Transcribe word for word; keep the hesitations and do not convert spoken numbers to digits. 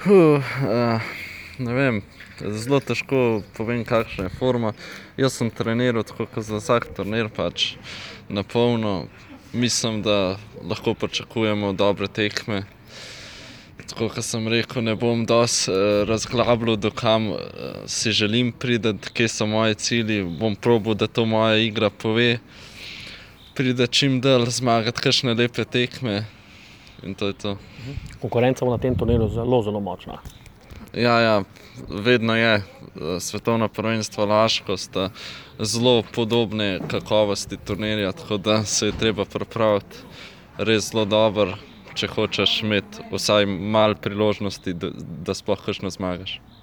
Uh, uh, ne vem, zelo težko povem, kakšna je forma. Jaz sem treniral tako kot za vsak turnir, pač na polno. Mislim, da lahko pričakujemo dobre tekme. Tako kot sem rekel, ne bom dosti uh, razglabljal, do kam uh, si želim priti, kje so moji cilji. Bom probal, da to moja igra pove. Pride čim dalj zmagati kakšne lepe tekme in to je to. Konkurenca bo na tem turnirju zelo, zelo močna. Ja, ja, vedno je. Svetovna prvenstva Laško sta zelo podobne kakovosti turnirja, tako da se je treba pripraviti res zelo dobro, če hočeš imeti vsaj malo priložnosti, da, da sploh kakšno zmagaš.